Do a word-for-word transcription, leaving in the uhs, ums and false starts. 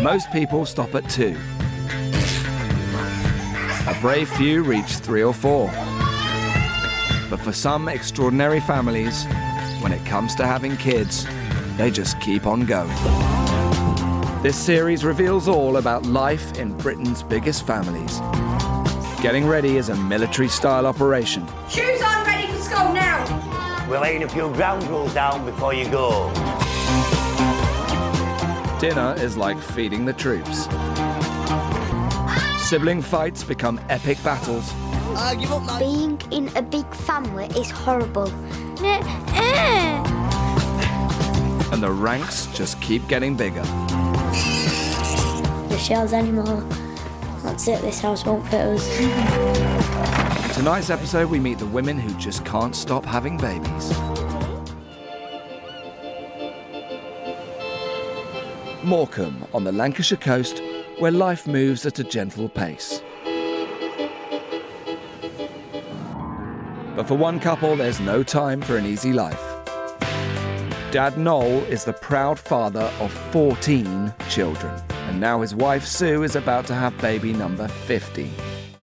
Most people stop at two. A brave few reach three or four. But for some extraordinary families, when it comes to having kids, they just keep on going. This series reveals all about life in Britain's biggest families. Getting ready is a military-style operation. Shoes on, ready for school now! We're laying a few ground rules down before you go. Dinner is like feeding the troops. Sibling fights become epic battles. Uh, give up, man. Being in a big family is horrible. And the ranks just keep getting bigger. The shells anymore. That's it, this house won't fit us. In tonight's episode, we meet the women who just can't stop having babies. Morecambe, on the Lancashire coast, where life moves at a gentle pace. But for one couple, there's no time for an easy life. Dad Noel is the proud father of fourteen children, and now his wife Sue is about to have baby number fifty.